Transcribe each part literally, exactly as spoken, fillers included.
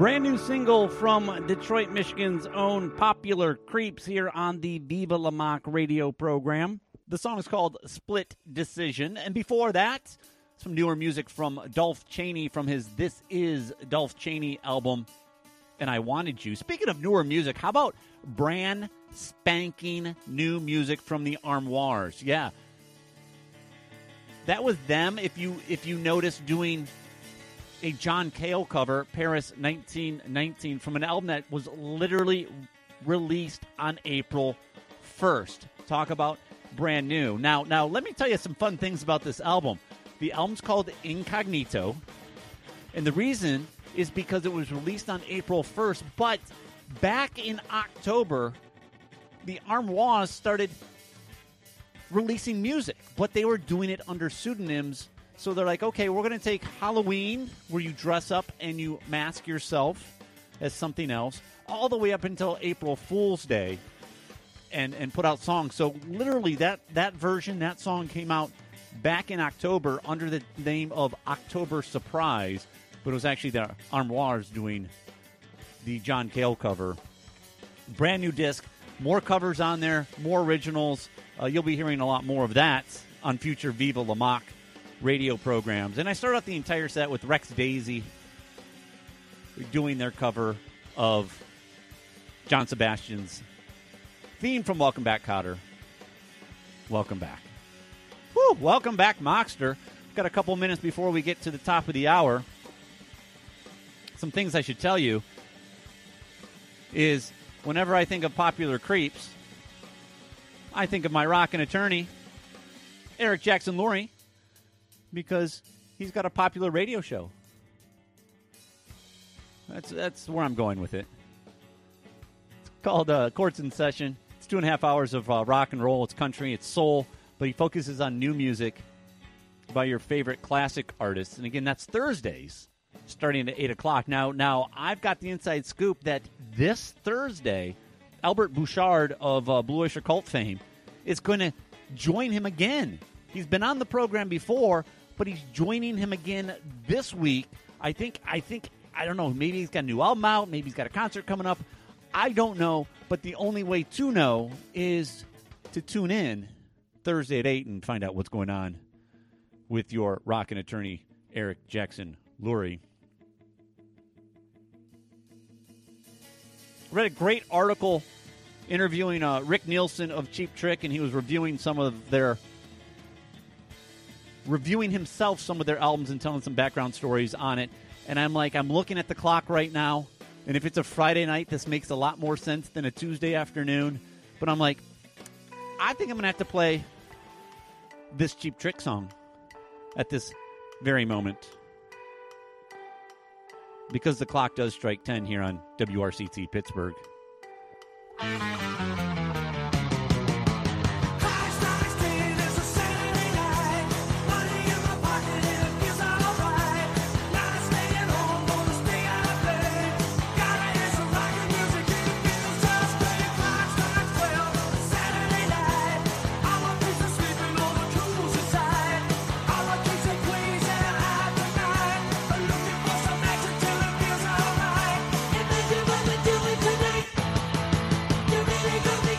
Brand new single from Detroit, Michigan's own Popular Creeps here on the Viva La Mock radio program. The song is called Split Decision. And before that, some newer music from Dolph Chaney from his This Is Dolph Chaney album, And I Wanted You. Speaking of newer music, how about brand spanking new music from the Armoires? Yeah. That was them, if you if you notice, doing a John Cale cover, Paris nineteen nineteen, from an album that was literally released on April first. Talk about brand new. Now, now let me tell you some fun things about this album. The album's called Incognito, and the reason is because it was released on April first, but back in October, the Armoires started releasing music, but they were doing it under pseudonyms. So they're like, okay, we're going to take Halloween, where you dress up and you mask yourself as something else, all the way up until April Fool's Day, and, and put out songs. So literally that, that version, that song came out back in October under the name of October Surprise, but it was actually the Armoires doing the John Cale cover. Brand new disc, more covers on there, more originals. Uh, you'll be hearing a lot more of that on future Viva La Mock radio programs. And I start out the entire set with Rex Daisy doing their cover of John Sebastian's theme from Welcome Back, Kotter. Welcome back. Woo, welcome back, Mockster. Got a couple minutes before we get to the top of the hour. Some things I should tell you is whenever I think of Popular Creeps, I think of my rockin' attorney, Eric Jackson Lurie, because he's got a popular radio show. That's that's where I'm going with it. It's called uh, Courts in Session. It's two and a half hours of uh, rock and roll. It's country. It's soul. But he focuses on new music by your favorite classic artists. And again, that's Thursdays, starting at eight o'clock. Now, now I've got the inside scoop that this Thursday, Albert Bouchard of uh, Blue Oyster Cult fame is going to join him again. He's been on the program before, but he's joining him again this week. I think, I think, I don't know, maybe he's got a new album out, maybe he's got a concert coming up. I don't know, but the only way to know is to tune in Thursday at eight and find out what's going on with your rockin' attorney, Eric Jackson Lurie. Read a great article interviewing uh, Rick Nielsen of Cheap Trick, and he was reviewing some of their reviewing himself some of their albums and telling some background stories on it. And I'm like, I'm looking at the clock right now, and if it's a Friday night, this makes a lot more sense than a Tuesday afternoon. But I'm like, I think I'm going to have to play this Cheap Trick song at this very moment, because the clock does strike ten here on W R C T Pittsburgh. Give me the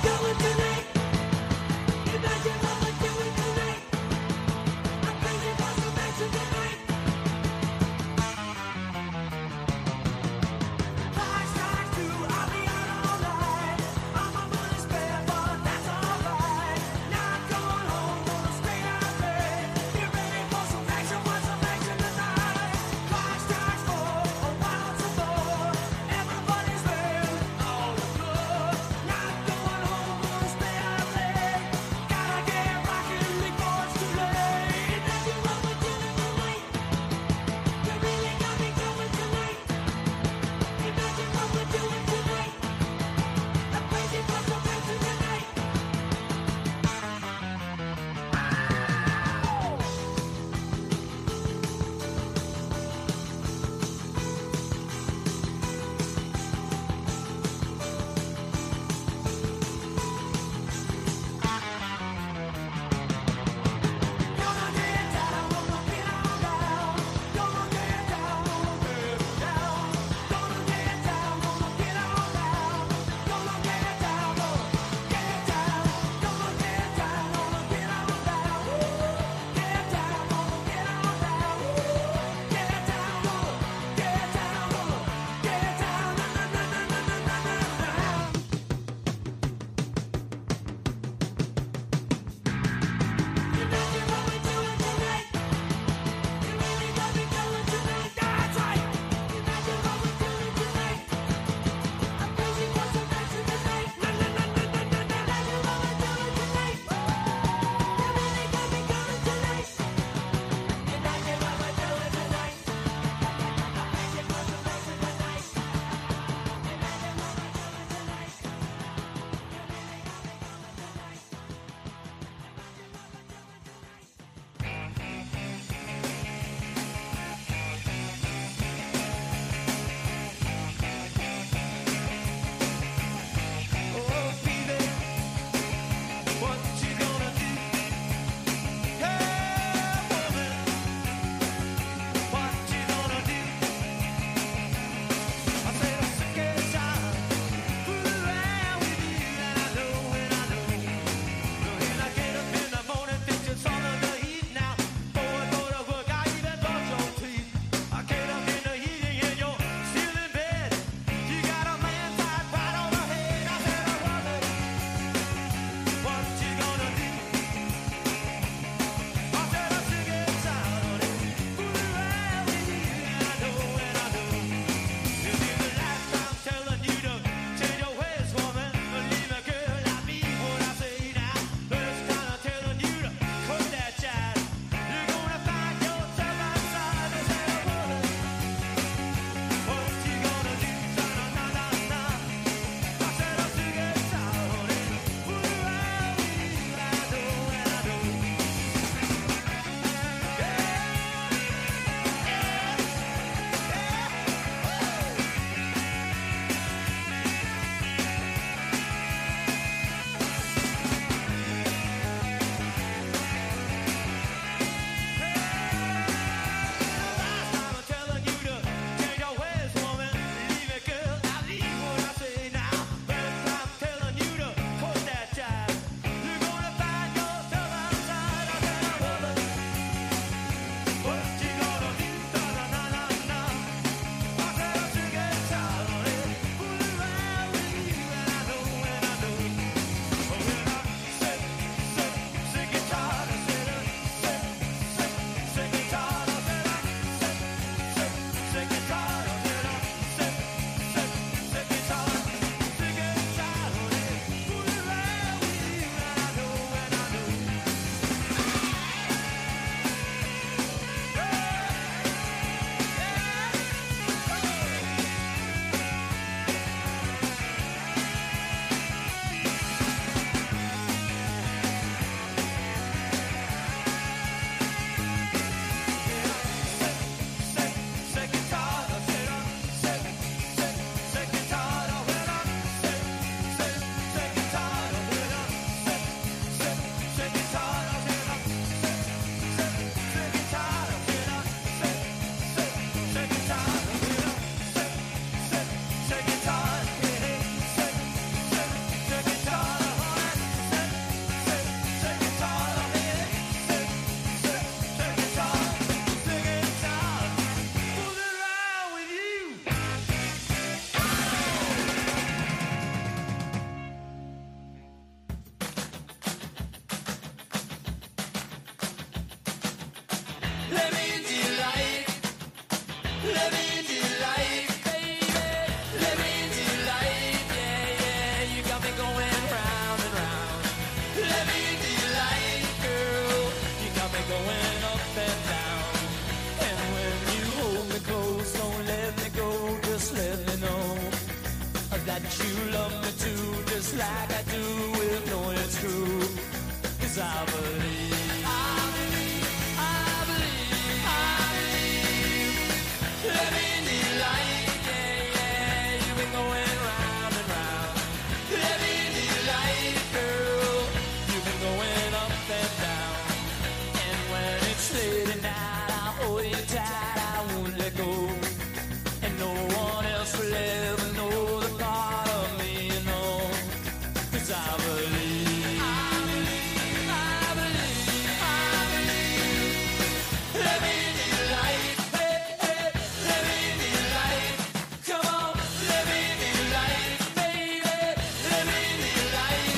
that you love me too, just like I do with knowing it's true. 'Cause I believe, I believe, I believe, I believe. Living in light, yeah, yeah, you've been going round and round. Living in light, girl, you've been going up and down. And when it's late at night, I hold you tight, I won't let go. And no one else will ever know the part of me, you know. 'Cause I believe, I believe, I believe, I believe. Living in light, hey, hey, living in light. Come on, living in light, baby, living in light.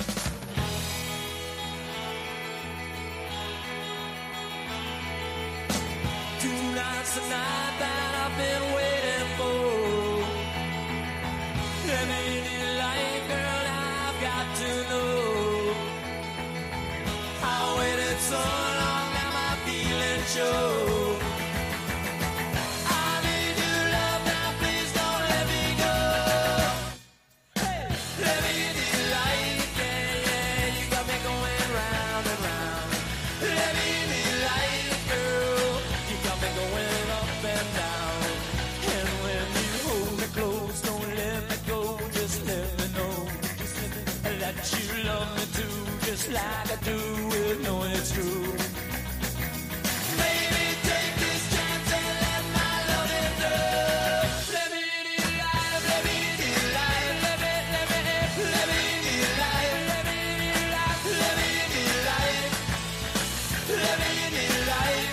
Tonight's the night that I've been waiting for. Living in light, girl, I've got to know. I waited so long, now my feelings show. I need your love now, please don't let me go. Hey, living in light, yeah, yeah, you got me going round and round. Living in light, girl, you got me going up and down. And when you hold me close, don't let me go, just let me know that you love me too, just like I do with knowing it's true. Baby, take this chance and let my love in love. Living in life, living in life, living, living, living in life, living in life, living in life, living in life.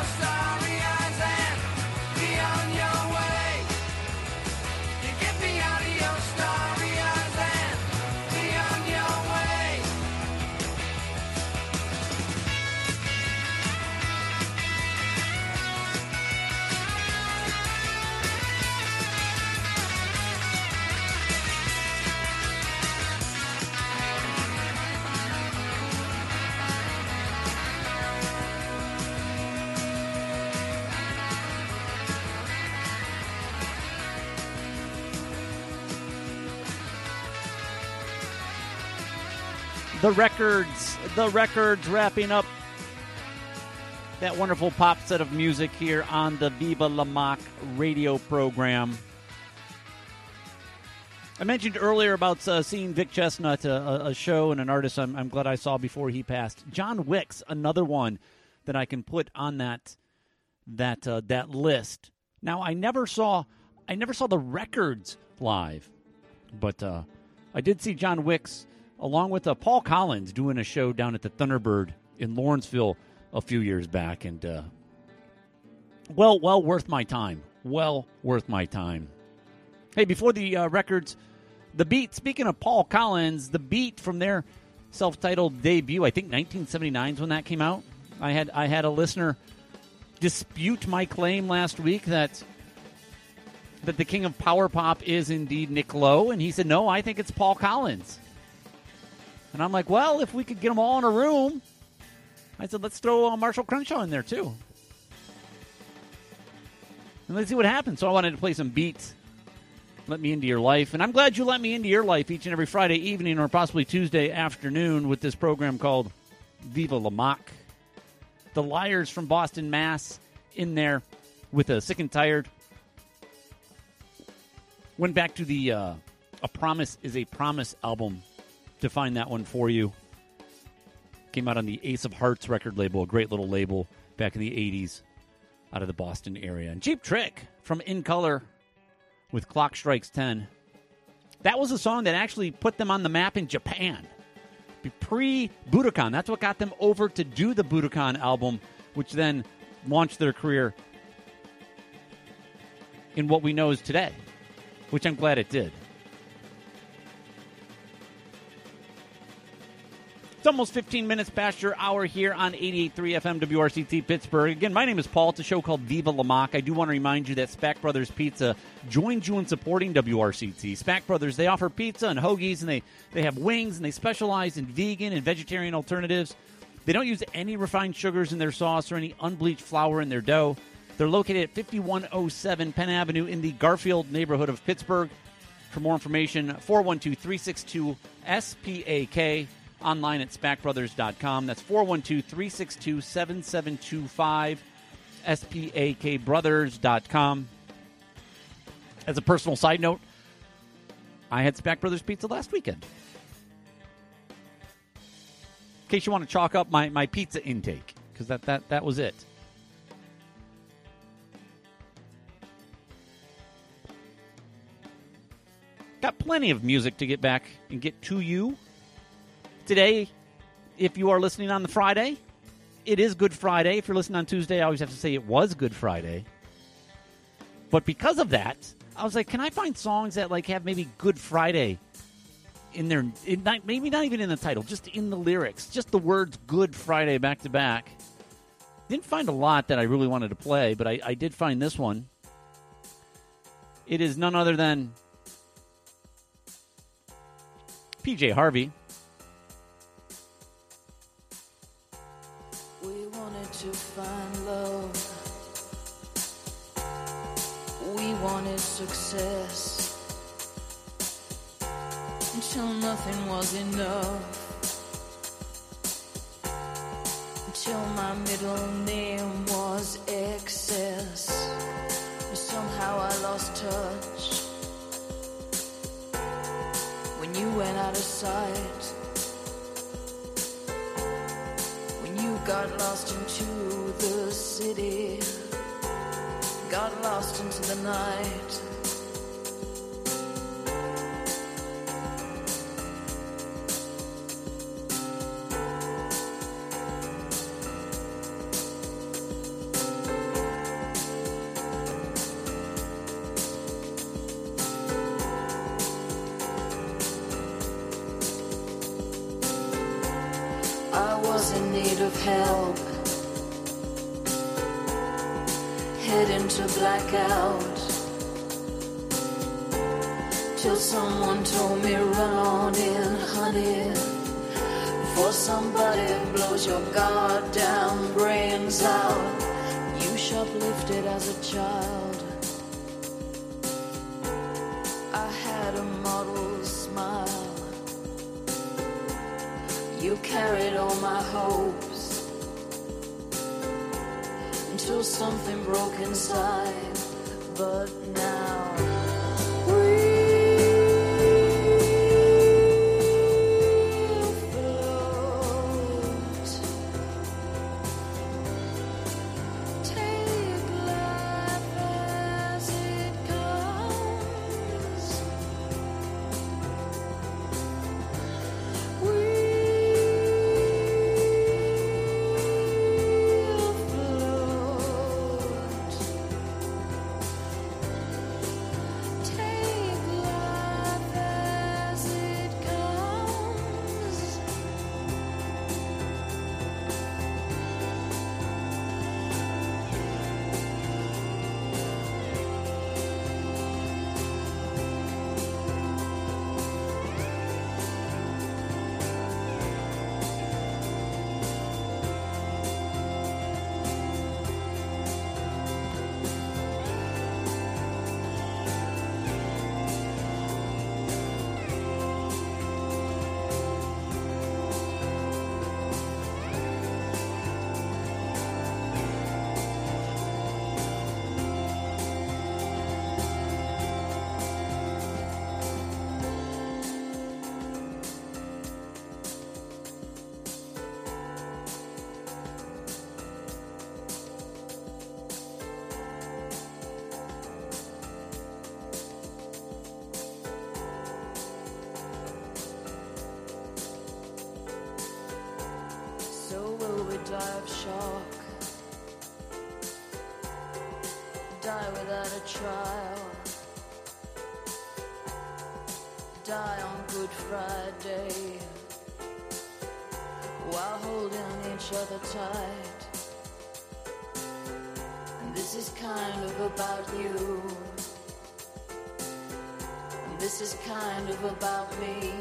starry eyes and be on your way. You get me out of your starry eyes and be on your way. The records, the records wrapping up that wonderful pop set of music here on the Viva La Mock radio program. I mentioned earlier about uh, seeing Vic Chestnut, uh, a show and an artist I'm, I'm glad I saw before he passed. John Wicks, another one that I can put on that that uh, that list. Now, I never saw I never saw the records live, but uh, I did see John Wicks along with uh, Paul Collins doing a show down at the Thunderbird in Lawrenceville a few years back, and uh, well, well worth my time. Well worth my time. Hey, before the uh, records, the beat. Speaking of Paul Collins, the beat from their self-titled debut, I think nineteen seventy-nine is when that came out. I had I had a listener dispute my claim last week that that the king of power pop is indeed Nick Lowe, and he said, no, I think it's Paul Collins. And I'm like, well, if we could get them all in a room, I said, let's throw uh, Marshall Crenshaw in there, too. And let's see what happens. So I wanted to play some beats. Let me into your life. And I'm glad you let me into your life each and every Friday evening or possibly Tuesday afternoon with this program called Viva La Mock. The Liars from Boston, Mass. in there with a Sick and Tired. Went back to the uh, A Promise is a Promise album to find that one for you. Came out on the Ace of Hearts record label, a great little label back in the eighties out of the Boston area. And Cheap Trick from In Color with Clock Strikes ten. That was a song that actually put them on the map in Japan. Pre-Budokan. That's what got them over to do the Budokan album, which then launched their career in what we know as today, which I'm glad it did. It's almost fifteen minutes past your hour here on eighty-eight point three F M W R C T Pittsburgh. Again, my name is Paul. It's a show called Viva La Mock. I do want to remind you that Spack Brothers Pizza joined you in supporting W R C T. Spack Brothers, they offer pizza and hoagies, and they, they have wings, and they specialize in vegan and vegetarian alternatives. They don't use any refined sugars in their sauce or any unbleached flour in their dough. They're located at fifty-one oh seven Penn Avenue in the Garfield neighborhood of Pittsburgh. For more information, four one two, three six two, S P A K. Online at spack brothers dot com. That's four one two, three six two, seven seven two five, S P A K brothers dot com. As a personal side note, I had Spack Brothers Pizza last weekend. In case you want to chalk up my, my pizza intake, because that, that, that was it. Got plenty of music to get back and get to you. Today, if you are listening on the Friday, it is Good Friday. If you're listening on Tuesday, I always have to say it was Good Friday. But because of that, I was like, can I find songs that like have maybe Good Friday in their, in not, maybe not even in the title, just in the lyrics, just the words Good Friday back to back. Didn't find a lot that I really wanted to play, but I, I did find this one. It is none other than P J Harvey. To find love, we wanted success until nothing was enough, until my middle name was excess, and somehow I lost touch when you went out of sight. Got lost into the city, got lost into the night. head into blackout. Till someone told me run on in, honey, before somebody blows your goddamn brains out. You shoplifted as a child. I had a model smile. You carried all my hopes until something broke inside. But now die of shock, die without a trial, die on Good Friday, while holding each other tight. And this is kind of about you, and this is kind of about me.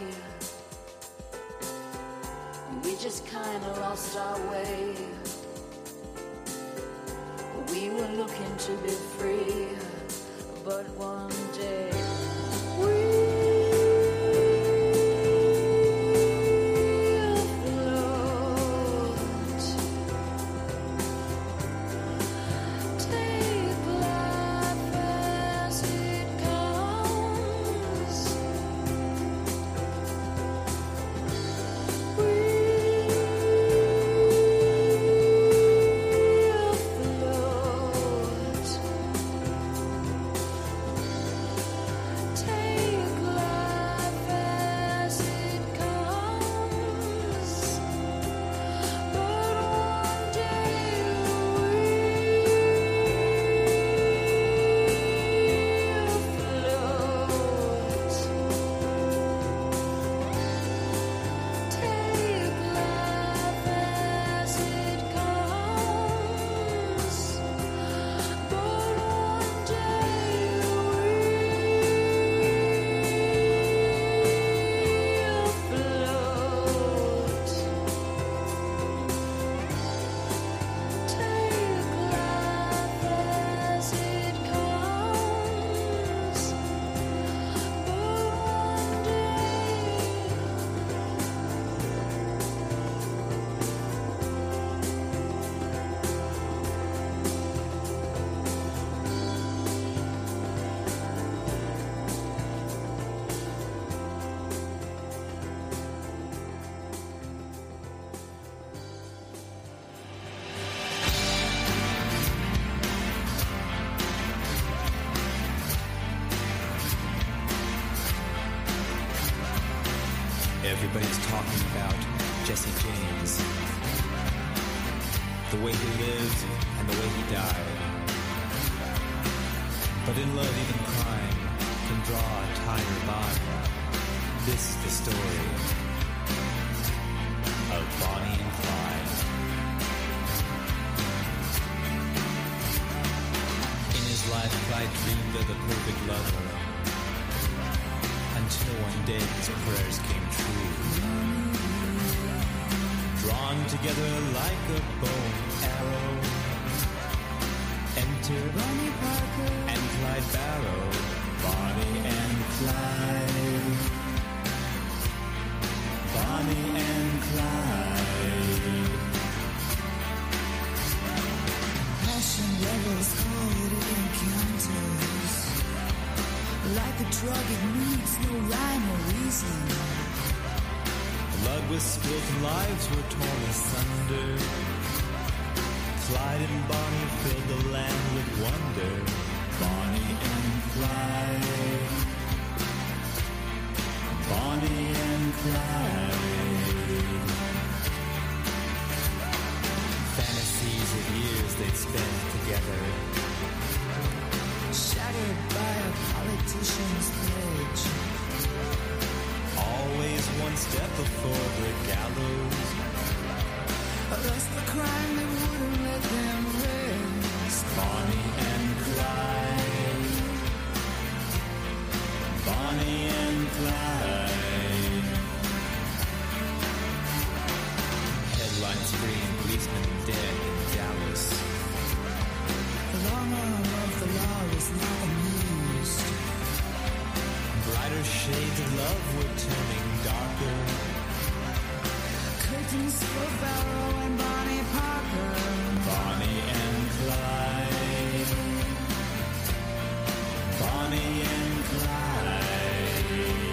We just kinda lost our way. We were looking to be free, but one day Everybody's talking about Jesse James, the way he lived and the way he died. But in love, even crime can draw a tighter bond. This is the story of Bonnie and Clyde. life Clyde dreamed of the perfect lover, until one day his prayers came true. Drawn together like a bow and arrow, enter Bonnie Parker and Clyde Barrow. Bonnie and Clyde, Bonnie and Clyde. Passion levels cold encounters. Like a drug, it needs no rhyme or reason. Blood was spilt and lives were torn asunder. Clyde and Bonnie filled the land with wonder. Bonnie and Clyde, Bonnie and Clyde. Fantasies of years they'd spent together, Shattered by a politician's pledge. always one step before the gallows. That's the crime that wouldn't let them rest. Bonnie and Clyde, Bonnie and Clyde. Headlines scream policemen dead in Dallas. The long arm of the law is not amused. Brighter shades of love were turning darker. Curtains for Barrow and Bonnie Parker. Bonnie and Clyde, Bonnie and Clyde.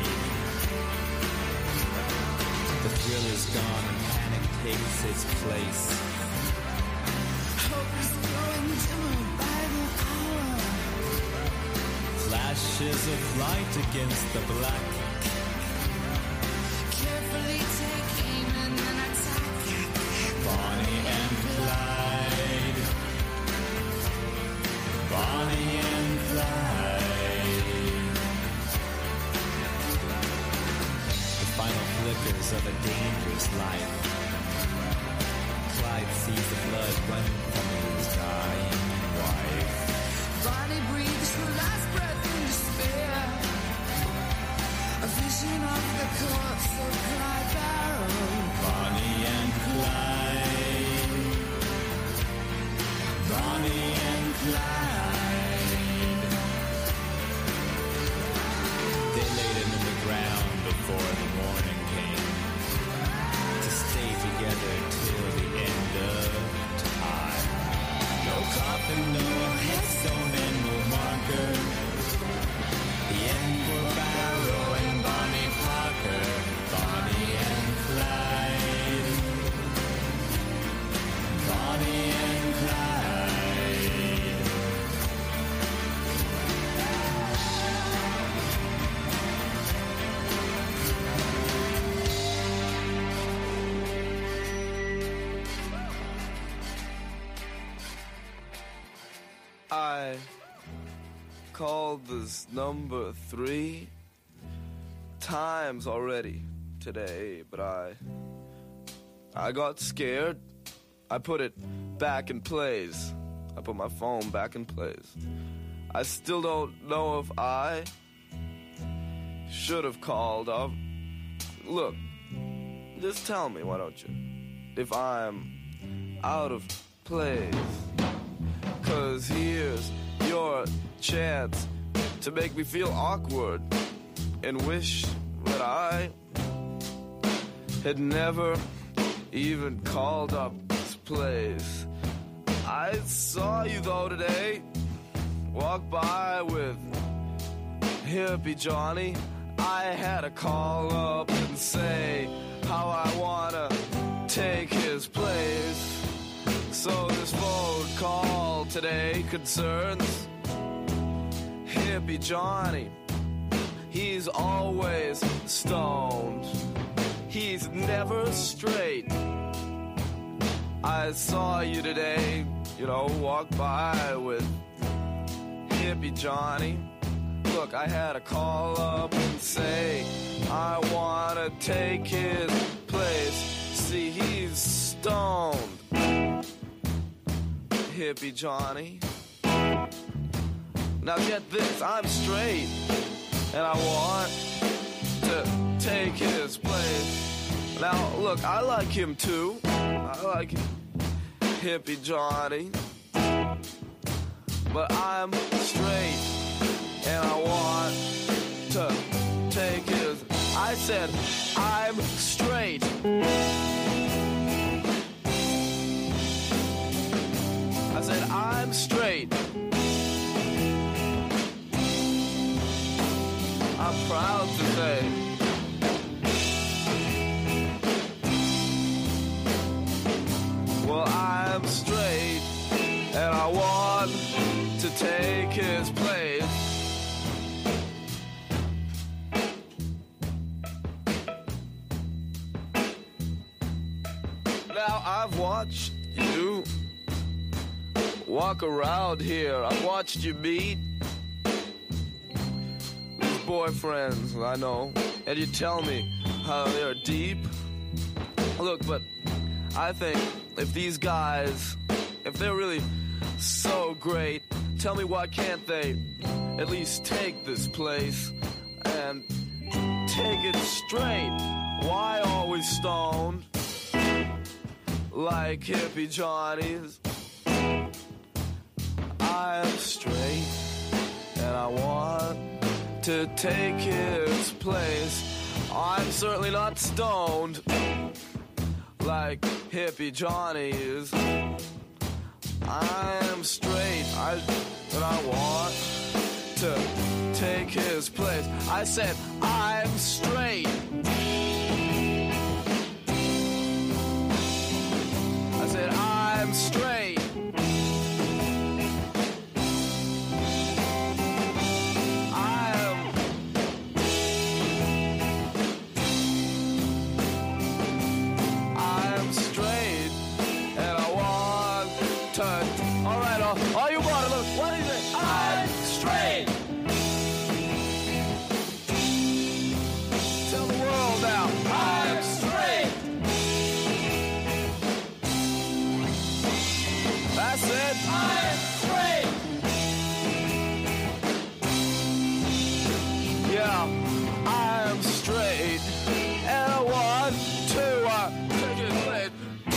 The thrill is gone and panic takes its place. Hope is growing dimmer by the hour. Flashes of light against the black. Carefully take aim and then attack. Bonnie and Clyde, Bonnie and Clyde. The final flickers of a dangerous life. Clyde sees the blood run from his dying wife. Bonnie breathes her last breath in despair. A vision of the corpse of Clyde Barrow. Bonnie and Clyde, Bonnie and Clyde. They laid him in the ground before the morning came, to stay together till the end of time. No coffin, no headstone, and no marker. The end for Barrow and Bonnie Parker. Bonnie and Clyde, Bonnie and Clyde. I called this number three times already today, but I I got scared. I put it back in place. I put my phone back in place. I still don't know if I should have called up. Look, just tell me, why don't you, if I'm out of place. 'Cause here's your chance to make me feel awkward and wish that I had never even called up this place. I saw you though today, walk by with Hippie Johnny. I had to call up and say how I wanna take his place. So this phone call today concerns Hippie Johnny. He's always stoned. He's never straight. I saw you today, you know, walk by with Hippie Johnny. Look, I had to call up and say I wanna take his place. See, he's stoned. Hippie Johnny. Now get this, I'm straight, and I want to take his place. Now look, I like him too. I like hippie Johnny. But I'm straight, and I want to take his... I said, I'm straight. I said, I'm straight. I'm proud to say. Well, I'm straight, and I want to take his place. Now I've watched you walk around here. I've watched you meet these boyfriends, I know, and you tell me how they're deep. Look, but I think if these guys, if they're really so great, tell me why can't they at least take this place and take it straight? Why always stoned like hippie Johnnies? I'm straight, and I want to take his place. I'm certainly not stoned like hippie Johnny is. I'm straight, I, but I want to take his place. I said, I'm straight. I said, I'm straight. I'm... I'm straight, and I want to... All right, all, all you want to look, what is it? I'm straight. Tell the world now, I'm straight. That's it. I'm straight. Yeah, I'm straight, and I want to uh, take it late.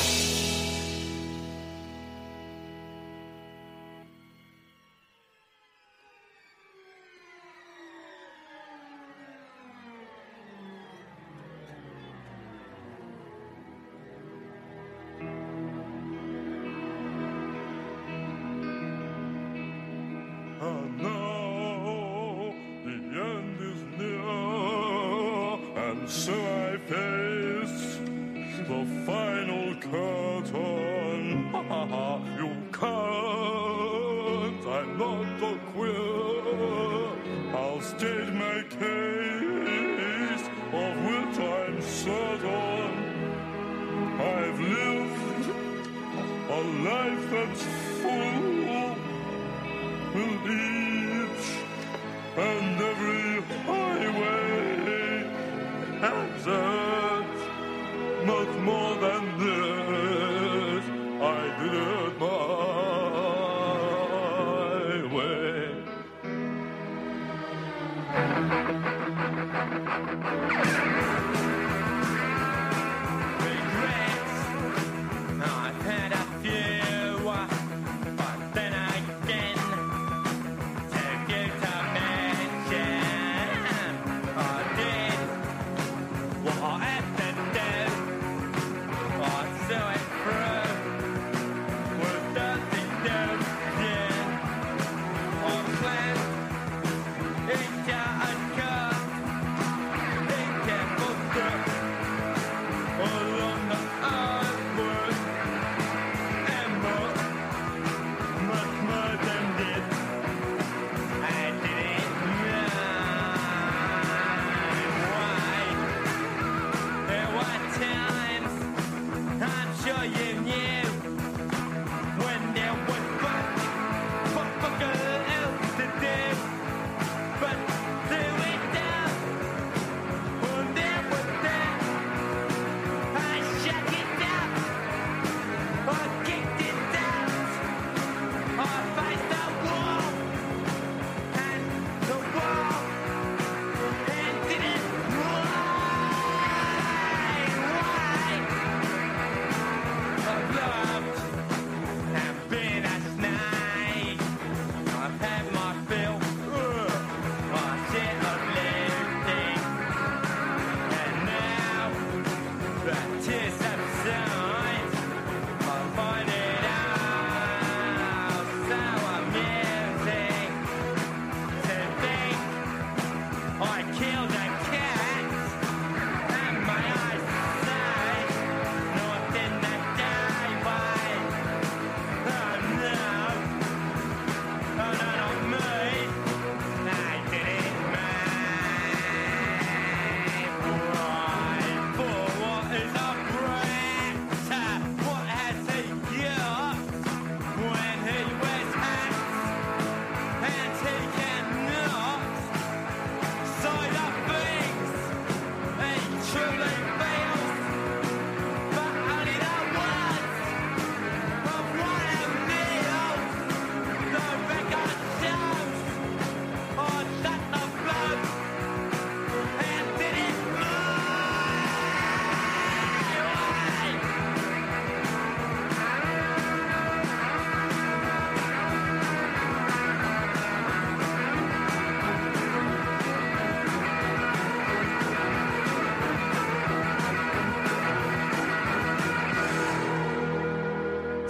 And now the end is near, and so I face the final curtain. You can't, I'm not so queer. I'll state my case, of which I'm certain. I've lived a life that's full, with each and every highway exit. Much more than this, I did it my way.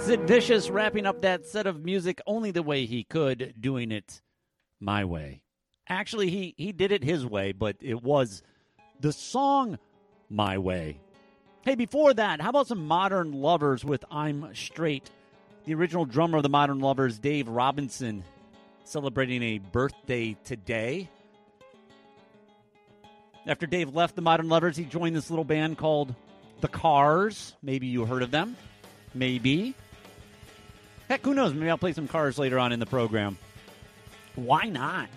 Sid Vicious wrapping up that set of music only the way he could, doing it my way. Actually, he, he did it his way, but it was the song My Way. Hey, before that, how about some Modern Lovers with I'm Straight? The original drummer of the Modern Lovers, Dave Robinson, celebrating a birthday today. After Dave left the Modern Lovers, he joined this little band called The Cars. Maybe you heard of them. Maybe. Heck, who knows? Maybe I'll play some Cars later on in the program. Why not?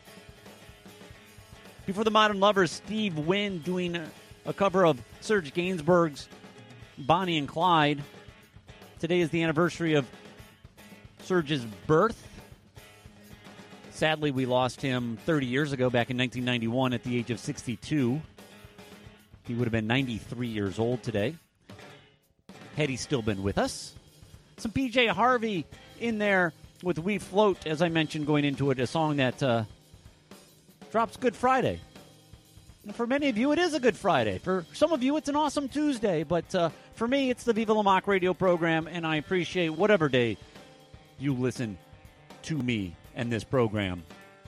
Before the Modern Lovers, Steve Wynn doing a, a cover of Serge Gainsbourg's Bonnie and Clyde. Today is the anniversary of Serge's birth. Sadly, we lost him thirty years ago, back in nineteen ninety-one, at the age of sixty-two. He would have been ninety-three years old today, had he still been with us. Some P J Harvey in there with We Float, as I mentioned going into it, a song that uh, drops Good Friday. And for many of you, it is a Good Friday. For some of you, it's an awesome Tuesday. But uh, for me, it's the Viva La Mock radio program, and I appreciate whatever day you listen to me and this program.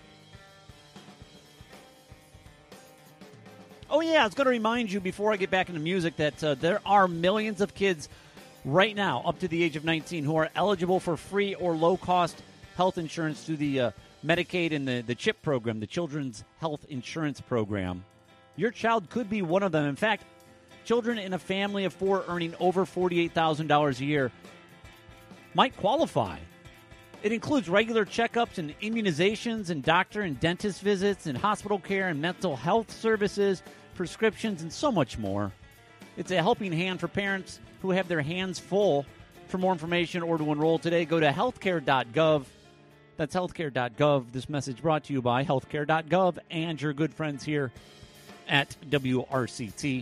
Oh, yeah, I was going to remind you before I get back into music that uh, there are millions of kids right now up to the age of nineteen who are eligible for free or low-cost health insurance through the uh, Medicaid and the, the CHIP program, the Children's Health Insurance Program. Your child could be one of them. In fact, children in a family of four earning over forty-eight thousand dollars a year might qualify. It includes regular checkups and immunizations and doctor and dentist visits and hospital care and mental health services, prescriptions, and so much more. It's a helping hand for parents who have their hands full. For more information or to enroll today, go to healthcare dot gov. That's healthcare dot gov. This message brought to you by healthcare dot gov and your good friends here at W R C T.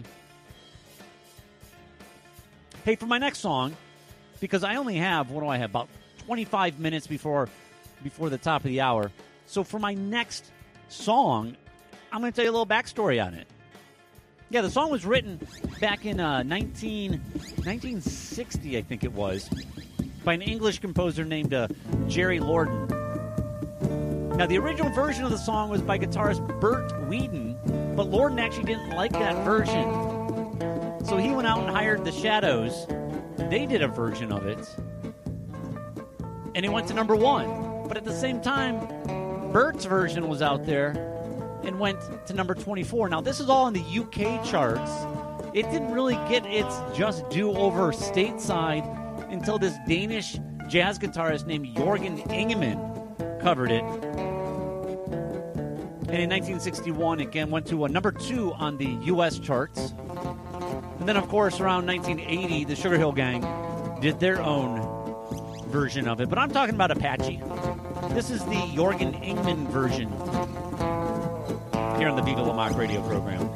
Hey, for my next song, because I only have, what do I have, about twenty-five minutes before before the top of the hour. So for my next song, I'm going to tell you a little backstory on it. Yeah, the song was written back in uh, nineteen, nineteen sixty, I think it was, by an English composer named uh, Jerry Lorden. Now, the original version of the song was by guitarist Bert Wheaton, but Lorden actually didn't like that version. So he went out and hired the Shadows. They did a version of it, and it went to number one. But at the same time, Bert's version was out there and went to number twenty-four. Now, this is all in the U K charts. It didn't really get its just due over stateside until this Danish jazz guitarist named Jorgen Ingemann covered it. And in nineteen sixty-one, again, went to a number two on the U S charts. And then, of course, around nineteen eighty, the Sugar Hill Gang did their own version of it. But I'm talking about Apache. This is the Jorgen Ingemann version here on the Viva La Mock radio program.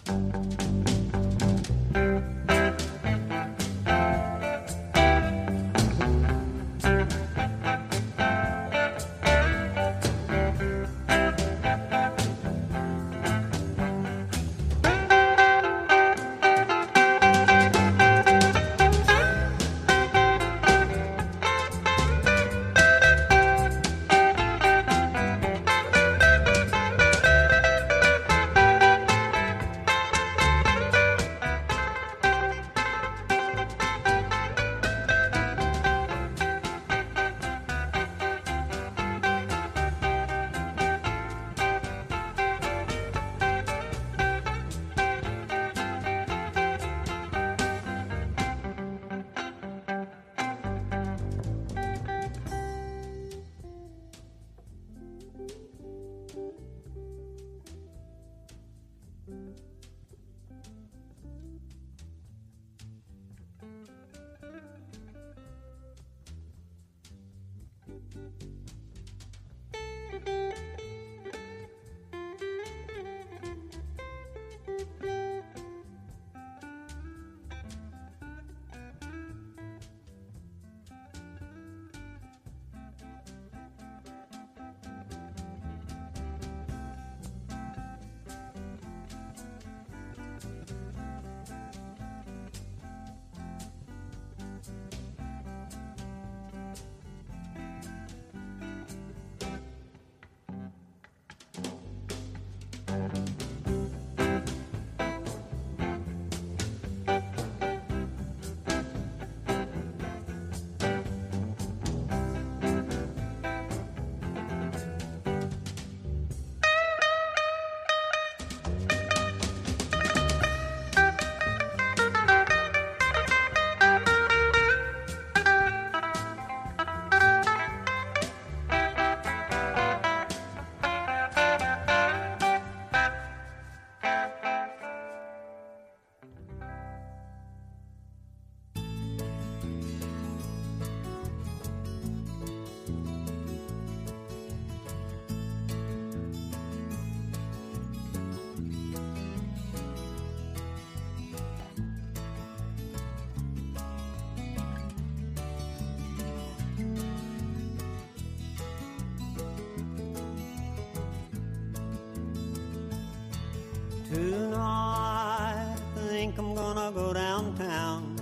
Tonight, I think I'm gonna go downtown.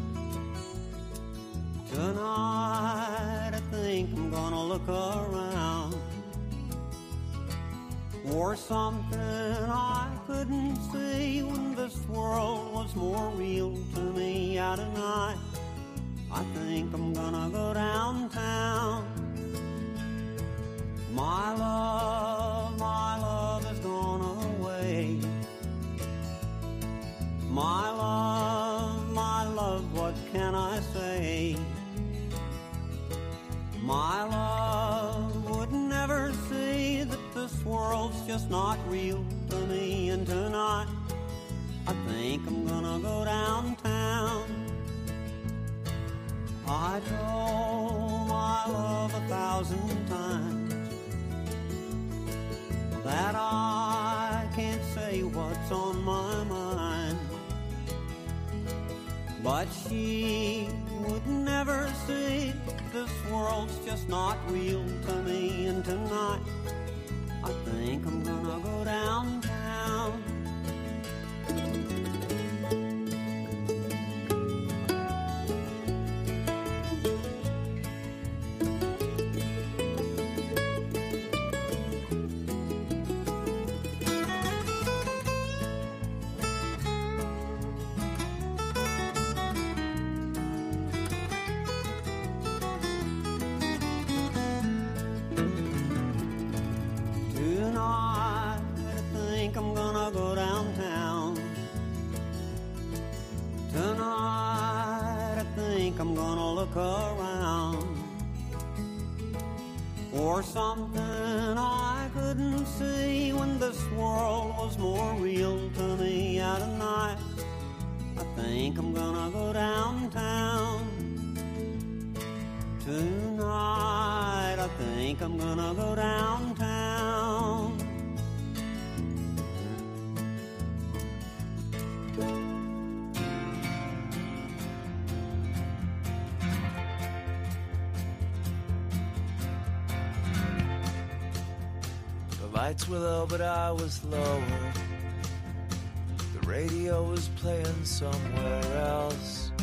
Tonight, I think I'm gonna look around for something I couldn't see when this world was more real to me. Out tonight, I think I'm gonna go downtown. My love, my love has gone away. My love, my love, what can I say? My love would never see that this world's just not real to me. And tonight, I think I'm gonna go downtown. I told my love a thousand times that I can't say what's on my mind, but she would never see this world's just not real to me. And tonight, I think I'm gonna go downtown. Around for something I couldn't see when this world was more real to me. Out tonight, I think I'm gonna go downtown. Tonight, I think I'm gonna go downtown. Lights were low, but I was lower. The radio was playing somewhere else.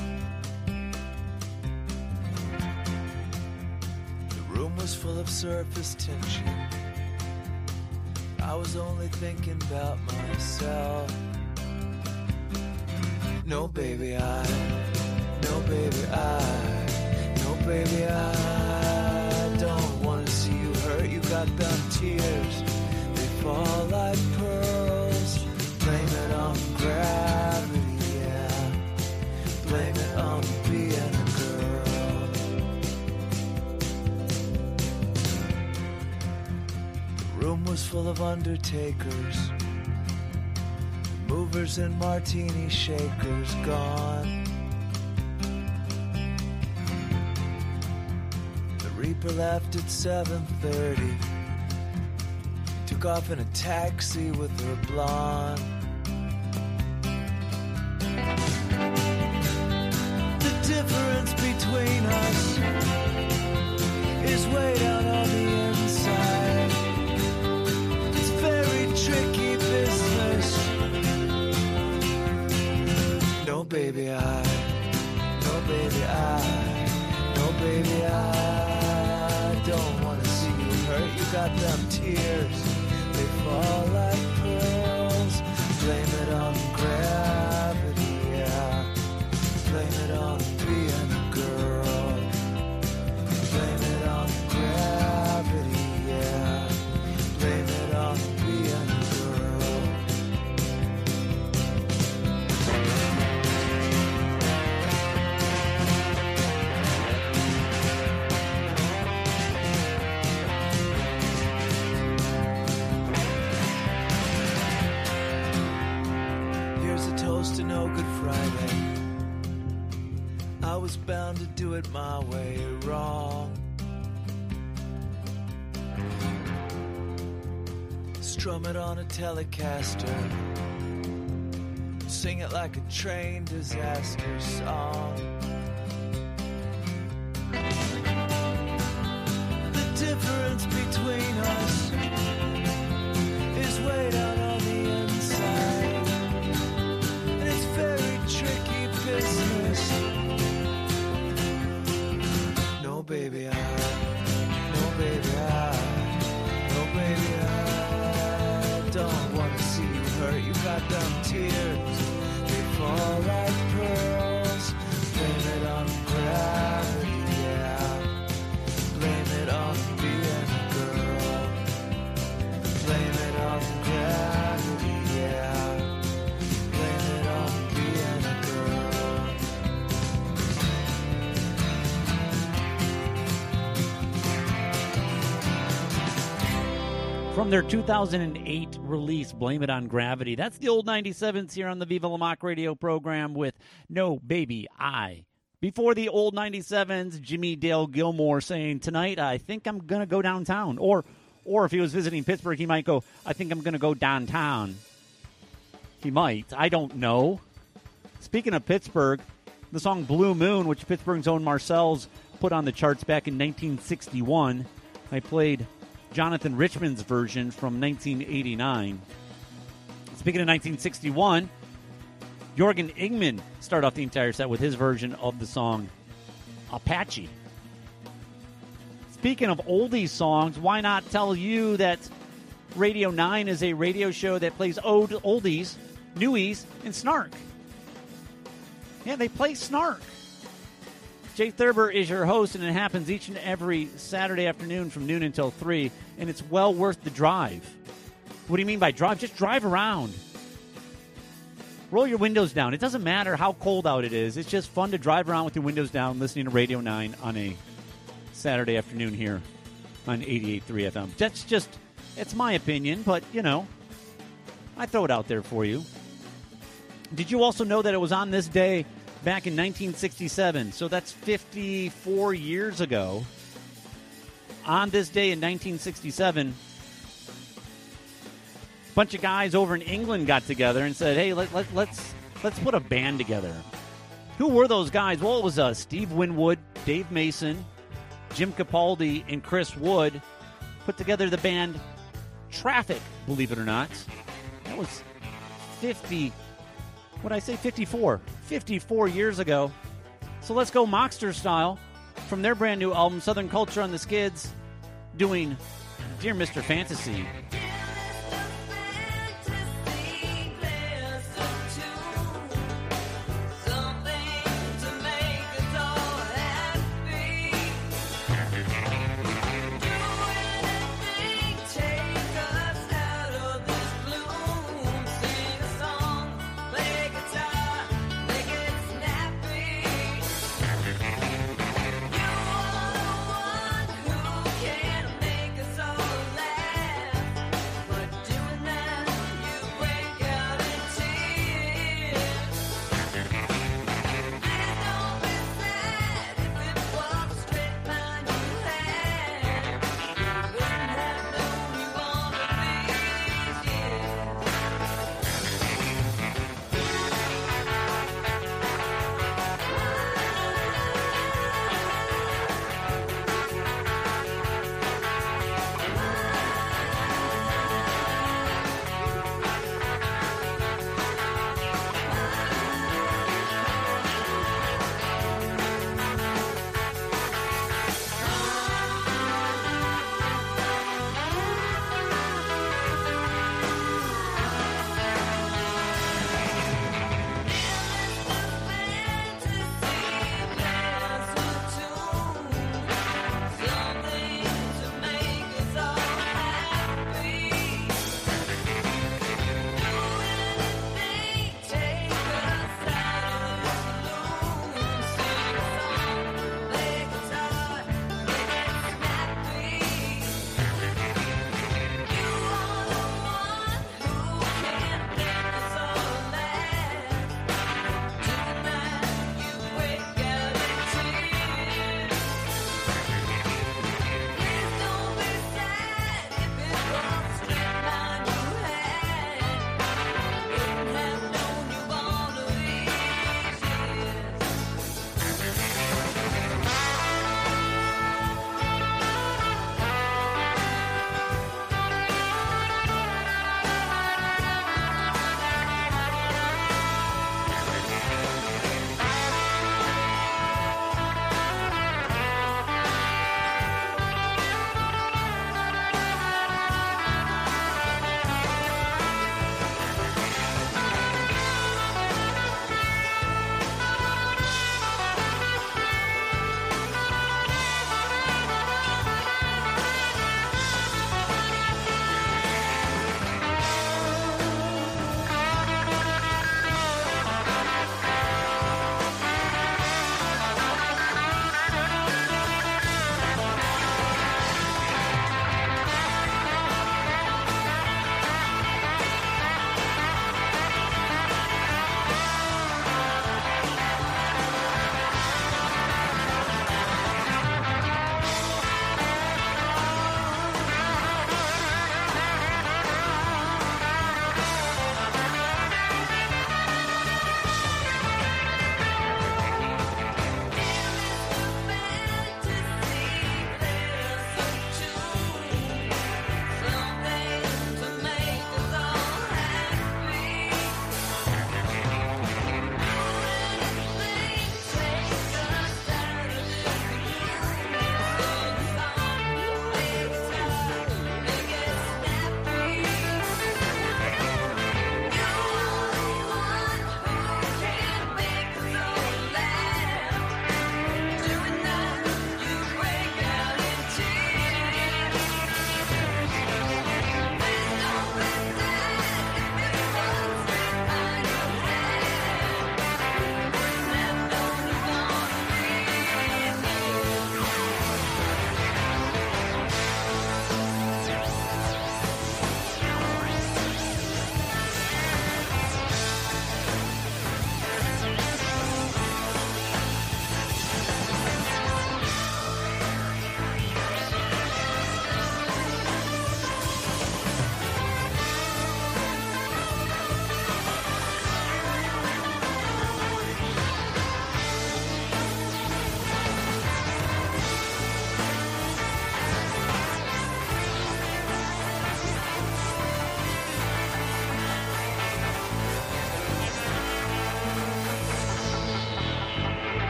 The room was full of surface tension. I was only thinking about myself. No, baby, I, no, baby, I, no, baby, I don't want to see you hurt. You got them tears, they fall like pearls. Blame it on gravity, yeah. Blame it on being a girl. The room was full of undertakers, movers and martini shakers gone. The Reaper left at seven thirty. Took off in a taxi with her blonde. The difference between us is way down on the inside. It's very tricky business. No, baby, I, no, baby, I, no, baby, I don't want to see you hurt. You got them tears, they fall like pearls. Blame it on gravity, yeah. Blame it on being a girl. Blame it on gravity, yeah. Blame it on being a girl. Here's a toast to no Good Friday. I was bound to do it my way wrong. Strum it on a Telecaster. Sing it like a train disaster song. The difference between us is way down on the inside. And it's very tricky business. No, baby, I, no, baby, I, no, baby, I don't want to see you hurt. You got them tears, they fall like pearls. Blame it on gravity, yeah. Blame it on being a girl. Blame it on gravity, yeah. Blame it on being a girl. From their two thousand eight release, Blame It on Gravity. That's the old ninety-sevens here on the Viva La Mock radio program with No Baby I. Before the old ninety-sevens, Jimmy Dale Gilmore saying, tonight I think I'm going to go downtown. Or or if he was visiting Pittsburgh, he might go, I think I'm going to go downtown. He might. I don't know. Speaking of Pittsburgh, the song Blue Moon, which Pittsburgh's own Marcel's put on the charts back in nineteen sixty-one. I played Jonathan Richman's version from nineteen eighty-nine. Speaking of nineteen sixty-one, Jorgen Ingman started off the entire set with his version of the song Apache. Speaking of oldies songs, why not tell you that Radio nine is a radio show that plays old oldies, newies, and snark. Yeah, they play snark. Jay Thurber is your host, and it happens each and every Saturday afternoon from noon until three, and it's well worth the drive. What do you mean by drive? Just drive around. Roll your windows down. It doesn't matter how cold out it is. It's just fun to drive around with your windows down listening to Radio nine on a Saturday afternoon here on eighty-eight point three F M. That's just, it's my opinion, but, you know, I throw it out there for you. Did you also know that it was on this day back in nineteen sixty-seven, so that's fifty-four years ago. On this day in nineteen sixty-seven, a bunch of guys over in England got together and said, hey, let, let, let's let's put a band together. Who were those guys? Well, it was uh, Steve Winwood, Dave Mason, Jim Capaldi, and Chris Wood put together the band Traffic, believe it or not. That was fifty, what did I say, fifty-four. fifty-four years ago. So let's go Mockster style from their brand new album, Southern Culture on the Skids, doing Dear Mister Fantasy.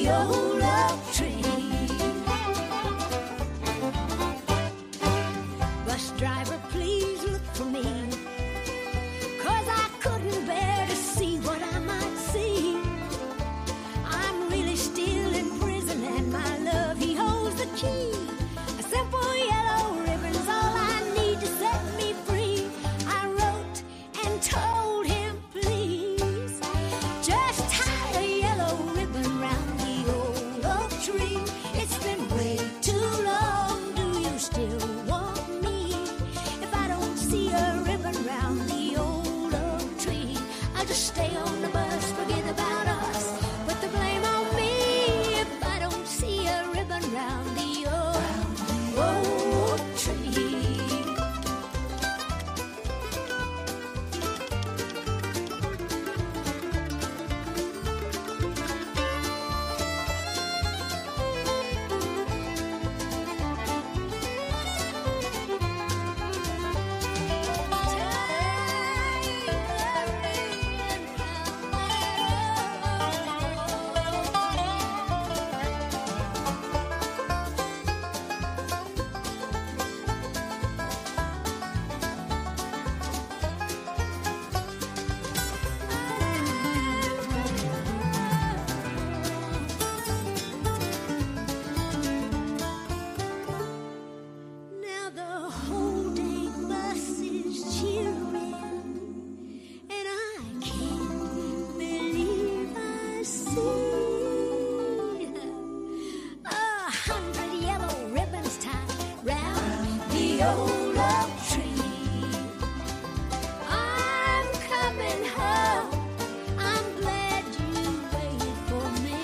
the old oak tree. Bus driver, please look for me, 'cause I couldn't bear to see what I might see. I'm really still in prison, and my love, he holds the key. A simple yellow ribbon's all I need to set me free. I wrote and told him, please, just tie a yellow ribbon round the old oak tree. It's been way too long, do you still want me? If I don't see a ribbon round the old oak tree, I'll just stay on the bus, forget about us, put the blame on me. If I don't see a ribbon round the old oak tree. Now the whole dang bus is cheering, and I can't believe I see a hundred yellow ribbons tied round the old oak tree. I'm coming home. I'm glad you waited for me.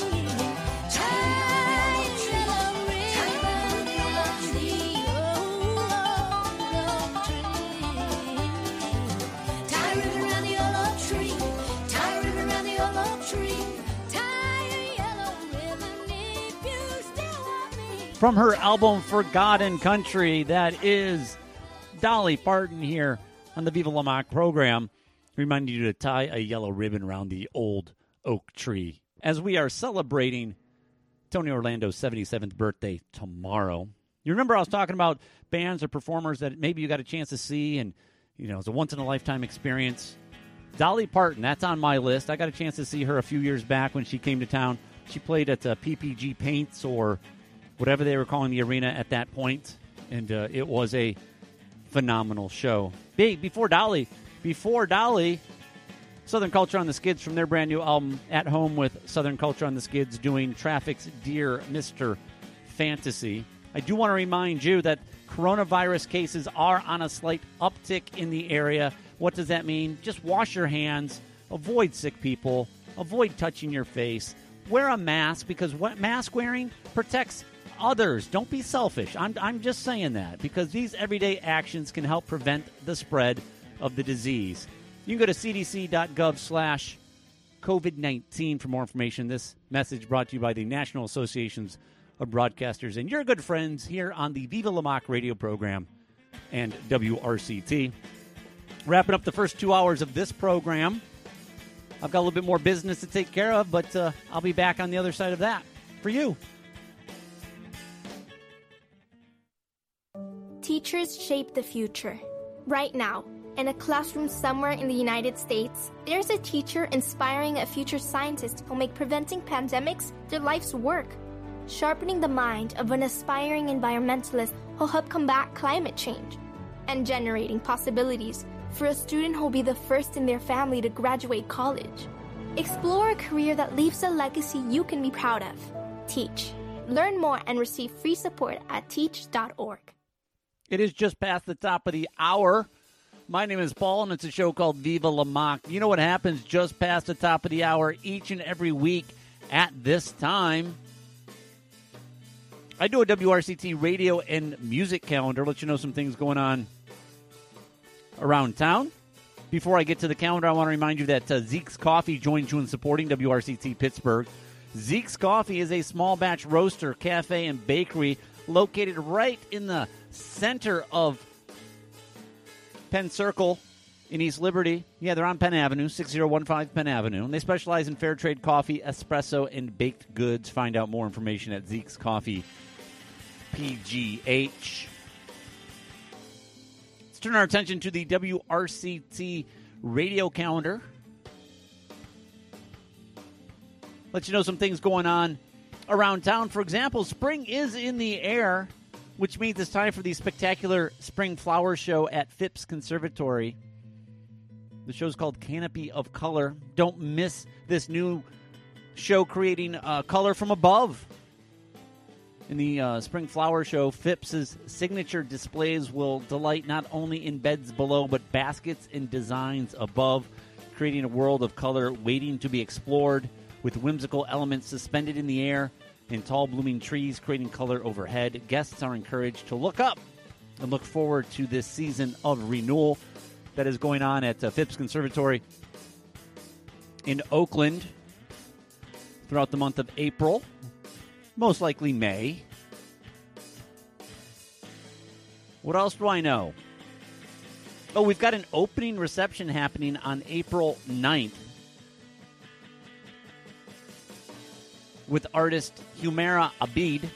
Tie yellow ribbon round the old oak tree. Tie a ribbon round the old oak tree. Tie a ribbon round the old oak tree. Tie a yellow ribbon if you still want me. From her album Forgotten Country, that is Dolly Parton here on the Viva La Mock program, reminding you to tie a yellow ribbon around the old oak tree. As we are celebrating Tony Orlando's seventy-seventh birthday tomorrow. You remember I was talking about bands or performers that maybe you got a chance to see and, you know, it's a once-in-a-lifetime experience. Dolly Parton, that's on my list. I got a chance to see her a few years back when she came to town. She played at uh, P P G Paints or whatever they were calling the arena at that point, and uh, it was a phenomenal show. Be- Before Dolly, before Dolly, Southern Culture on the Skids from their brand new album, At Home with Southern Culture on the Skids, doing Traffic's Dear Mister Fantasy. I do want to remind you that coronavirus cases are on a slight uptick in the area. What does that mean? Just wash your hands, avoid sick people, avoid touching your face, wear a mask, because what mask wearing protects others. Don't be selfish. I'm, I'm just saying that, because these everyday actions can help prevent the spread of the disease. You can go to cdc.gov slash COVID nineteen for more information. This message brought to you by the National Associations of Broadcasters and your good friends here on the Viva La Mock radio program and W R C T. Wrapping up the first two hours of this program. I've got a little bit more business to take care of, but uh, I'll be back on the other side of that for you. Teachers shape the future. Right now, in a classroom somewhere in the United States, there's a teacher inspiring a future scientist who'll make preventing pandemics their life's work. Sharpening the mind of an aspiring environmentalist who'll help combat climate change. And generating possibilities for a student who'll be the first in their family to graduate college. Explore a career that leaves a legacy you can be proud of. Teach. Learn more and receive free support at teach dot org. It is just past the top of the hour. My name is Paul, and it's a show called Viva La Mock. You know what happens just past the top of the hour each and every week at this time? I do a W R C T radio and music calendar, let you know some things going on around town. Before I get to the calendar, I want to remind you that uh, Zeke's Coffee joins you in supporting W R C T Pittsburgh. Zeke's Coffee is a small batch roaster, cafe, and bakery located right in the center of Penn Circle in East Liberty. Yeah, they're on Penn Avenue, six oh one five Penn Avenue. And they specialize in fair trade coffee, espresso, and baked goods. Find out more information at Zeke's Coffee P G H. Let's turn our attention to the W R C T radio calendar. Let you know some things going on around town. For example, spring is in the air, which means it's time for the spectacular spring flower show at Phipps Conservatory. The show's called Canopy of Color. Don't miss this new show creating uh, color from above. In the uh, Spring Flower Show, Phipps's signature displays will delight not only in beds below, but baskets and designs above, creating a world of color waiting to be explored, with whimsical elements suspended in the air and tall blooming trees creating color overhead. Guests are encouraged to look up and look forward to this season of renewal that is going on at uh, Phipps Conservatory in Oakland throughout the month of April. Most likely May. What else do I know? Oh, we've got an opening reception happening on April ninth with artist Humaira Abid.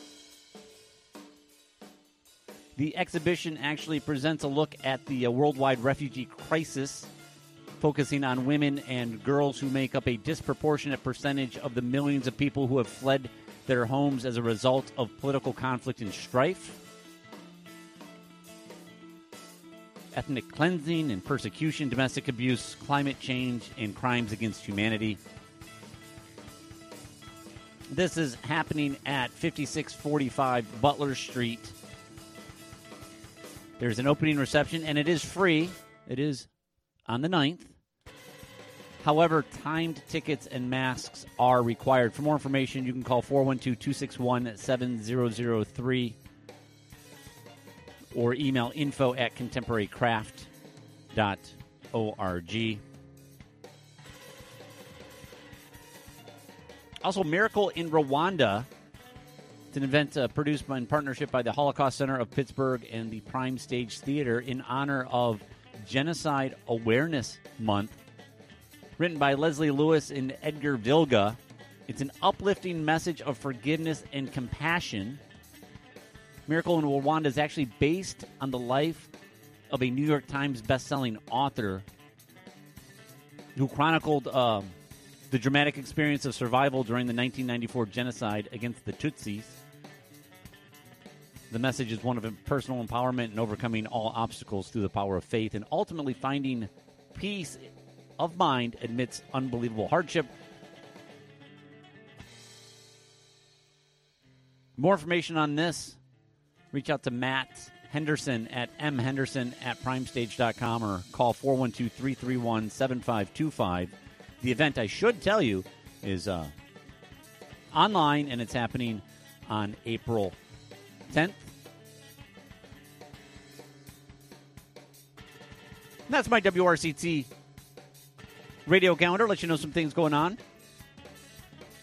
The exhibition actually presents a look at the uh, worldwide refugee crisis, focusing on women and girls who make up a disproportionate percentage of the millions of people who have fled their homes as a result of political conflict and strife, ethnic cleansing and persecution, domestic abuse, climate change, and crimes against humanity. This is happening at fifty-six forty-five Butler Street. There's an opening reception, and it is free. It is on the ninth. However, timed tickets and masks are required. For more information, you can call four one two, two six one, seven zero zero three or email info at contemporary craft dot org. Also, Miracle in Rwanda. It's an event uh, produced by, in partnership by the Holocaust Center of Pittsburgh and the Prime Stage Theater in honor of Genocide Awareness Month. Written by Leslie Lewis and Edgar Vilga. It's an uplifting message of forgiveness and compassion. Miracle in Rwanda is actually based on the life of a New York Times best-selling author who chronicled uh, the dramatic experience of survival during the nineteen ninety-four genocide against the Tutsis. The message is one of personal empowerment and overcoming all obstacles through the power of faith and ultimately finding peace of mind amidst unbelievable hardship. More information on this, reach out to Matt Henderson at m henderson at primestage dot com or call four one two, three three one, seven five two five. The event, I should tell you, is uh, online, and it's happening on April tenth. And that's my W R C T radio calendar. Let you know some things going on